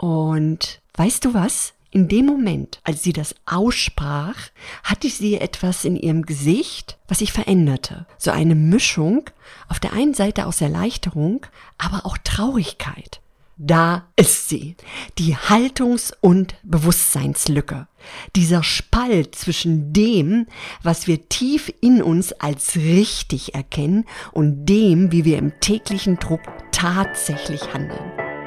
Und weißt du was? In dem Moment, als sie das aussprach, hatte sie etwas in ihrem Gesicht, was sich veränderte. So eine Mischung, auf der einen Seite aus Erleichterung, aber auch Traurigkeit. Da ist sie, die Haltungs- und Bewusstseinslücke. Dieser Spalt zwischen dem, was wir tief in uns als richtig erkennen, und dem, wie wir im täglichen Druck tatsächlich handeln.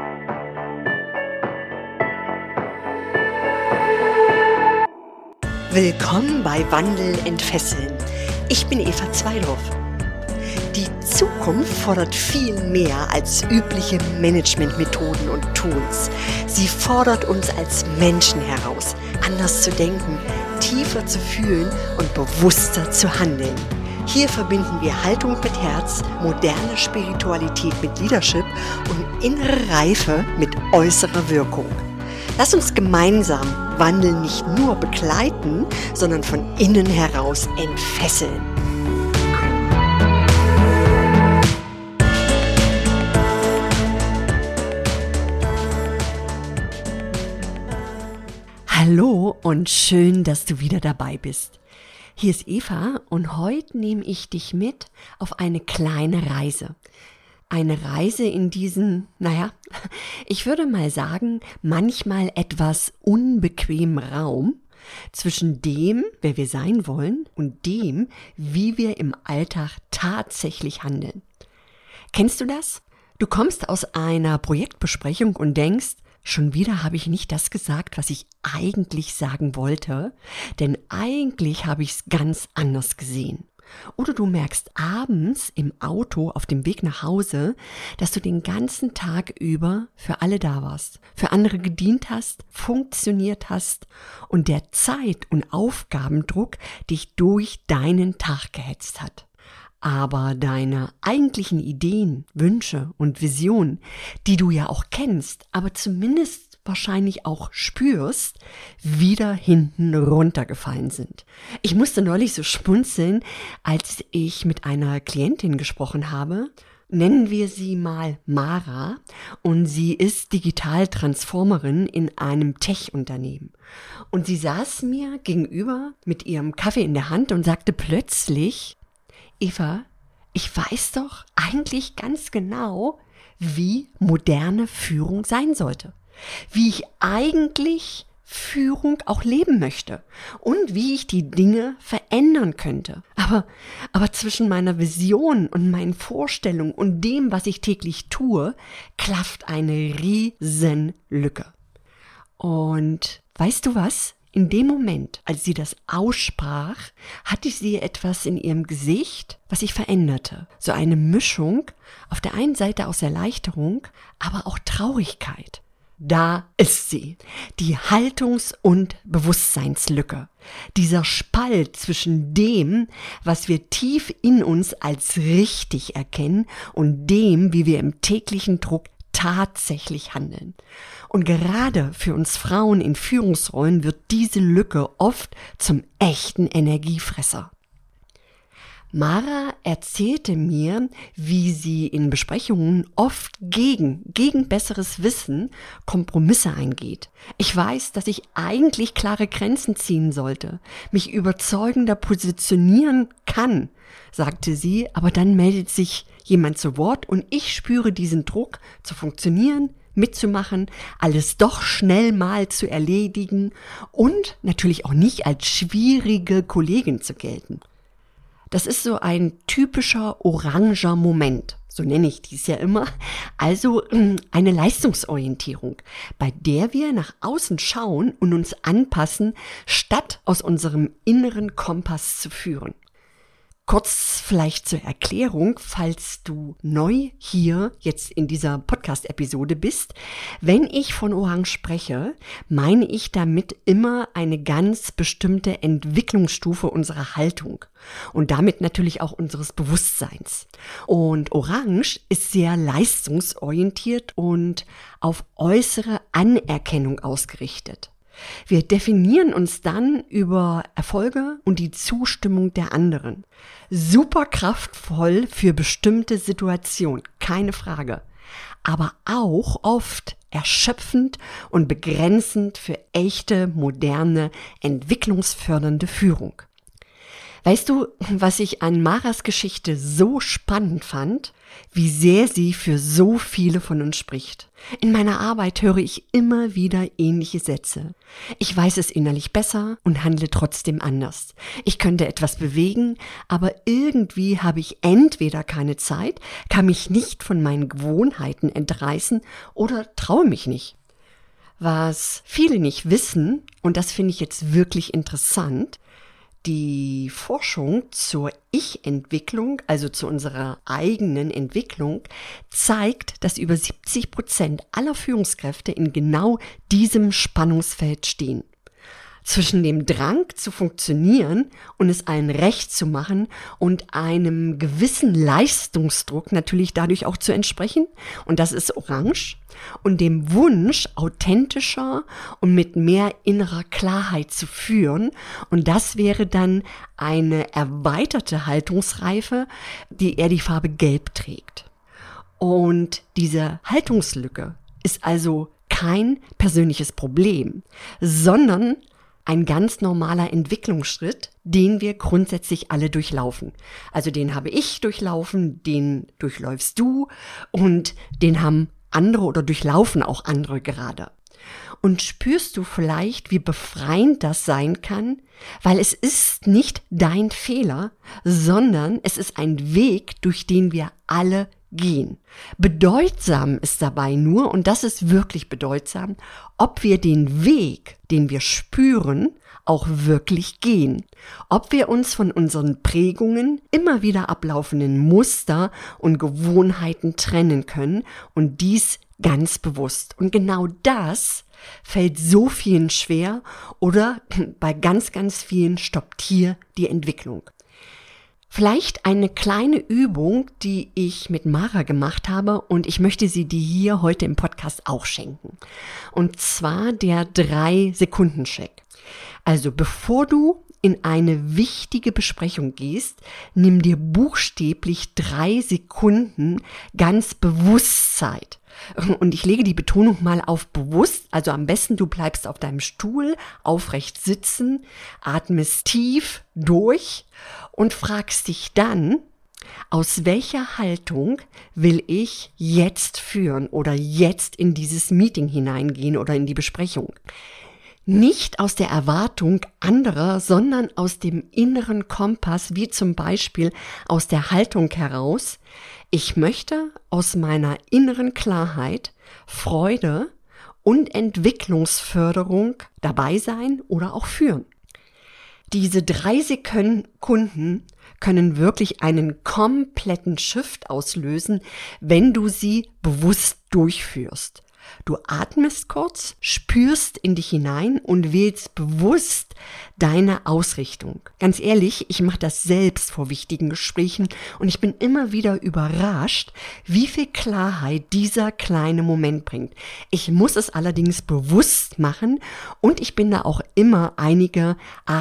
Willkommen bei Wandel entfesseln. Ich bin Eva Zweidorf. Die Zukunft fordert viel mehr als übliche Managementmethoden und Tools. Sie fordert uns als Menschen heraus, anders zu denken, tiefer zu fühlen und bewusster zu handeln. Hier verbinden wir Haltung mit Herz, moderne Spiritualität mit Leadership und innere Reife mit äußerer Wirkung. Lass uns gemeinsam Wandel nicht nur begleiten, sondern von innen heraus entfesseln. Hallo und schön, dass du wieder dabei bist. Hier ist Eva und heute nehme ich dich mit auf eine kleine Reise. Eine Reise in diesen, ich würde mal sagen, manchmal etwas unbequemen Raum zwischen dem, wer wir sein wollen, und dem, wie wir im Alltag tatsächlich handeln. Kennst du das? Du kommst aus einer Projektbesprechung und denkst, schon wieder habe ich nicht das gesagt, was ich eigentlich sagen wollte, denn eigentlich habe ich es ganz anders gesehen. Oder du merkst abends im Auto auf dem Weg nach Hause, dass du den ganzen Tag über für alle da warst, für andere gedient hast, funktioniert hast und der Zeit- und Aufgabendruck dich durch deinen Tag gehetzt hat. Aber deine eigentlichen Ideen, Wünsche und Visionen, die du ja auch kennst, aber zumindest wahrscheinlich auch spürst, wieder hinten runtergefallen sind. Ich musste neulich so schmunzeln, als ich mit einer Klientin gesprochen habe. Nennen wir sie mal Mara, und sie ist Digital-Transformerin in einem Tech-Unternehmen. Und sie saß mir gegenüber mit ihrem Kaffee in der Hand und sagte plötzlich: Eva, ich weiß doch eigentlich ganz genau, wie moderne Führung sein sollte. Wie ich eigentlich Führung auch leben möchte und wie ich die Dinge verändern könnte. Aber zwischen meiner Vision und meinen Vorstellungen und dem, was ich täglich tue, klafft eine riesen Lücke. Und weißt du was? In dem Moment, als sie das aussprach, hatte sie etwas in ihrem Gesicht, was sich veränderte. So eine Mischung, auf der einen Seite aus Erleichterung, aber auch Traurigkeit. Da ist sie, die Haltungs- und Bewusstseinslücke. Dieser Spalt zwischen dem, was wir tief in uns als richtig erkennen, und dem, wie wir im täglichen Druck tatsächlich handeln. Und gerade für uns Frauen in Führungsrollen wird diese Lücke oft zum echten Energiefresser. Mara erzählte mir, wie sie in Besprechungen oft gegen besseres Wissen Kompromisse eingeht. Ich weiß, dass ich eigentlich klare Grenzen ziehen sollte, mich überzeugender positionieren kann, sagte sie, aber dann meldet sich jemand zu Wort und ich spüre diesen Druck, zu funktionieren, mitzumachen, alles doch schnell mal zu erledigen und natürlich auch nicht als schwierige Kollegin zu gelten. Das ist so ein typischer oranger Moment, so nenne ich dies ja immer, also eine Leistungsorientierung, bei der wir nach außen schauen und uns anpassen, statt aus unserem inneren Kompass zu führen. Kurz vielleicht zur Erklärung, falls du neu hier jetzt in dieser Podcast-Episode bist. Wenn ich von Orange spreche, meine ich damit immer eine ganz bestimmte Entwicklungsstufe unserer Haltung und damit natürlich auch unseres Bewusstseins. Und Orange ist sehr leistungsorientiert und auf äußere Anerkennung ausgerichtet. Wir definieren uns dann über Erfolge und die Zustimmung der anderen. Super kraftvoll für bestimmte Situationen, keine Frage. aber auch oft erschöpfend und begrenzend für echte, moderne, entwicklungsfördernde Führung. Weißt du, was ich an Maras Geschichte so spannend fand? Wie sehr sie für so viele von uns spricht. In meiner Arbeit höre ich immer wieder ähnliche Sätze. Ich weiß es innerlich besser und handle trotzdem anders. Ich könnte etwas bewegen, aber irgendwie habe ich entweder keine Zeit, kann mich nicht von meinen Gewohnheiten entreißen oder traue mich nicht. Was viele nicht wissen, und das finde ich jetzt wirklich interessant, die Forschung zur Ich-Entwicklung, also zu unserer eigenen Entwicklung, zeigt, dass über 70% aller Führungskräfte in genau diesem Spannungsfeld stehen. Zwischen dem Drang zu funktionieren und es allen recht zu machen und einem gewissen Leistungsdruck natürlich dadurch auch zu entsprechen, und das ist orange, und dem Wunsch, authentischer und mit mehr innerer Klarheit zu führen, und das wäre dann eine erweiterte Haltungsreife, die eher die Farbe Gelb trägt. Und diese Haltungslücke ist also kein persönliches Problem, sondern ein ganz normaler Entwicklungsschritt, den wir grundsätzlich alle durchlaufen. Also den habe ich durchlaufen, den durchläufst du und den haben andere oder durchlaufen auch andere gerade. Und spürst du vielleicht, wie befreiend das sein kann? Weil es ist nicht dein Fehler, sondern es ist ein Weg, durch den wir alle gehen. Bedeutsam ist dabei nur, und das ist wirklich bedeutsam, ob wir den Weg, den wir spüren, auch wirklich gehen. Ob wir uns von unseren Prägungen, immer wieder ablaufenden Muster und Gewohnheiten trennen können, und dies ganz bewusst. Und genau das fällt so vielen schwer, oder bei ganz, ganz vielen stoppt hier die Entwicklung. Vielleicht eine kleine Übung, die ich mit Mara gemacht habe, und ich möchte sie dir hier heute im Podcast auch schenken. Und zwar der 3-Sekunden-Check. Also bevor du in eine wichtige Besprechung gehst, nimm dir buchstäblich 3 Sekunden ganz bewusst Zeit. Und ich lege die Betonung mal auf bewusst, also am besten du bleibst auf deinem Stuhl aufrecht sitzen, atmest tief durch und fragst dich dann, aus welcher Haltung will ich jetzt führen oder jetzt in dieses Meeting hineingehen oder in die Besprechung? Nicht aus der Erwartung anderer, sondern aus dem inneren Kompass, wie zum Beispiel aus der Haltung heraus: Ich möchte aus meiner inneren Klarheit, Freude und Entwicklungsförderung dabei sein oder auch führen. Diese 3 Sekunden können wirklich einen kompletten Shift auslösen, wenn du sie bewusst durchführst. Du atmest kurz, spürst in dich hinein und wählst bewusst deine Ausrichtung. Ganz ehrlich, ich mache das selbst vor wichtigen Gesprächen und ich bin immer wieder überrascht, wie viel Klarheit dieser kleine Moment bringt. Ich muss es allerdings bewusst machen, und ich bin da auch immer eine kleine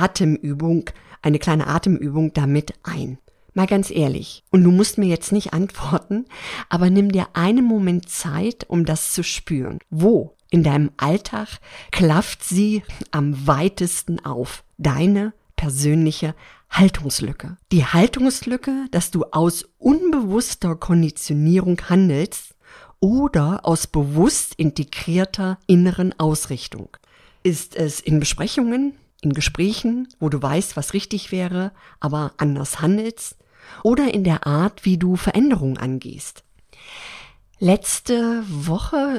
Atemübung damit ein. Mal ganz ehrlich, und du musst mir jetzt nicht antworten, aber nimm dir einen Moment Zeit, um das zu spüren. Wo in deinem Alltag klafft sie am weitesten auf? Deine persönliche Haltungslücke. Die Haltungslücke, dass du aus unbewusster Konditionierung handelst oder aus bewusst integrierter inneren Ausrichtung. Ist es in Besprechungen, in Gesprächen, wo du weißt, was richtig wäre, aber anders handelst? Oder in der Art, wie du Veränderungen angehst? Letzte Woche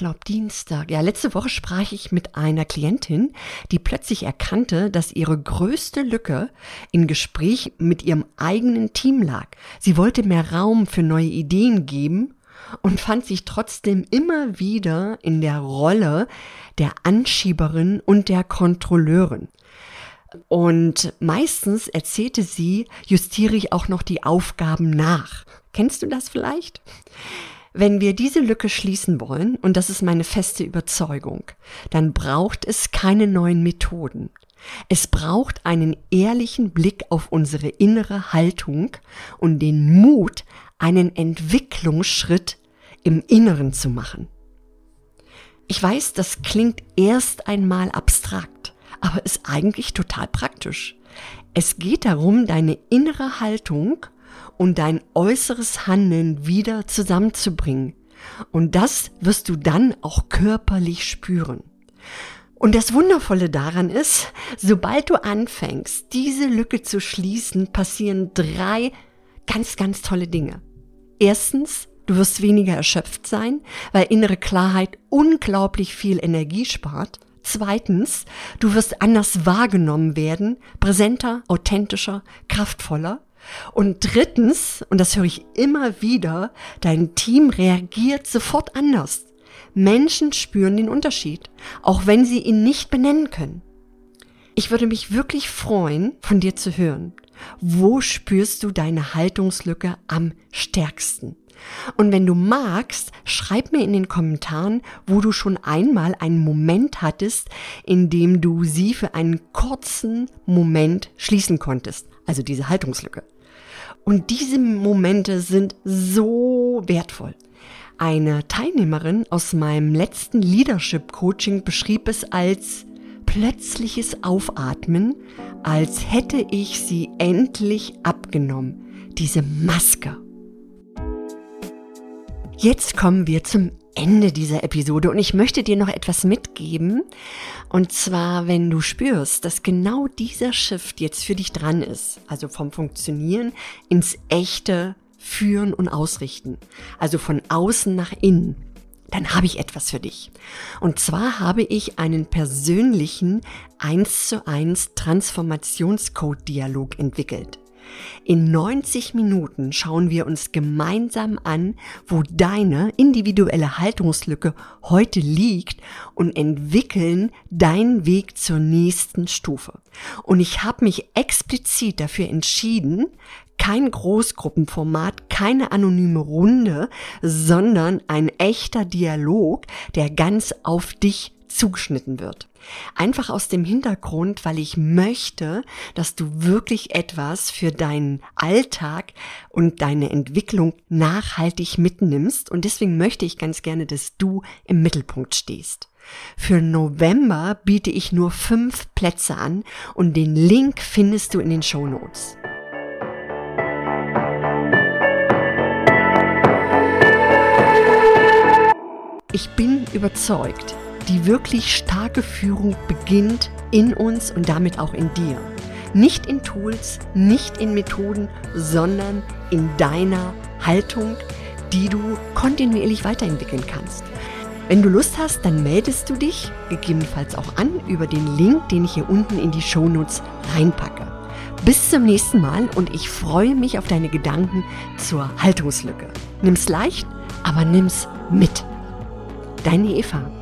sprach ich mit einer Klientin, die plötzlich erkannte, dass ihre größte Lücke im Gespräch mit ihrem eigenen Team lag. Sie wollte mehr Raum für neue Ideen geben und fand sich trotzdem immer wieder in der Rolle der Anschieberin und der Kontrolleurin. Und meistens erzählte sie, justiere ich auch noch die Aufgaben nach. Kennst du das vielleicht? Wenn wir diese Lücke schließen wollen, und das ist meine feste Überzeugung, dann braucht es keine neuen Methoden. Es braucht einen ehrlichen Blick auf unsere innere Haltung und den Mut, einen Entwicklungsschritt im Inneren zu machen. Ich weiß, das klingt erst einmal abstrakt, aber ist eigentlich total praktisch. Es geht darum, deine innere Haltung und dein äußeres Handeln wieder zusammenzubringen. Und das wirst du dann auch körperlich spüren. Und das Wundervolle daran ist, sobald du anfängst, diese Lücke zu schließen, passieren 3 ganz, ganz tolle Dinge. Erstens, du wirst weniger erschöpft sein, weil innere Klarheit unglaublich viel Energie spart. Zweitens, du wirst anders wahrgenommen werden, präsenter, authentischer, kraftvoller. Und drittens, und das höre ich immer wieder, dein Team reagiert sofort anders. Menschen spüren den Unterschied, auch wenn sie ihn nicht benennen können. Ich würde mich wirklich freuen, von dir zu hören. Wo spürst du deine Haltungslücke am stärksten? Und wenn du magst, schreib mir in den Kommentaren, wo du schon einmal einen Moment hattest, in dem du sie für einen kurzen Moment schließen konntest. Also diese Haltungslücke. Und diese Momente sind so wertvoll. Eine Teilnehmerin aus meinem letzten Leadership Coaching beschrieb es als plötzliches Aufatmen, als hätte ich sie endlich abgenommen, diese Maske. Jetzt kommen wir zum Ende dieser Episode und ich möchte dir noch etwas mitgeben. Und zwar, wenn du spürst, dass genau dieser Shift jetzt für dich dran ist, also vom Funktionieren ins echte Führen und Ausrichten, also von außen nach innen, dann habe ich etwas für dich. Und zwar habe ich einen persönlichen 1:1 Transformationscode-Dialog entwickelt. In 90 Minuten schauen wir uns gemeinsam an, wo deine individuelle Haltungslücke heute liegt und entwickeln deinen Weg zur nächsten Stufe. Und ich habe mich explizit dafür entschieden, kein Großgruppenformat, keine anonyme Runde, sondern ein echter Dialog, der ganz auf dich zugeschnitten wird. Einfach aus dem Hintergrund, weil ich möchte, dass du wirklich etwas für deinen Alltag und deine Entwicklung nachhaltig mitnimmst. Und deswegen möchte ich ganz gerne, dass du im Mittelpunkt stehst. Für November biete ich nur 5 Plätze an und den Link findest du in den Shownotes. Ich bin überzeugt, die wirklich starke Führung beginnt in uns und damit auch in dir. Nicht in Tools, nicht in Methoden, sondern in deiner Haltung, die du kontinuierlich weiterentwickeln kannst. Wenn du Lust hast, dann meldest du dich gegebenenfalls auch an über den Link, den ich hier unten in die Shownotes reinpacke. Bis zum nächsten Mal und ich freue mich auf deine Gedanken zur Haltungslücke. Nimm's leicht, aber nimm's mit. Deine Eva.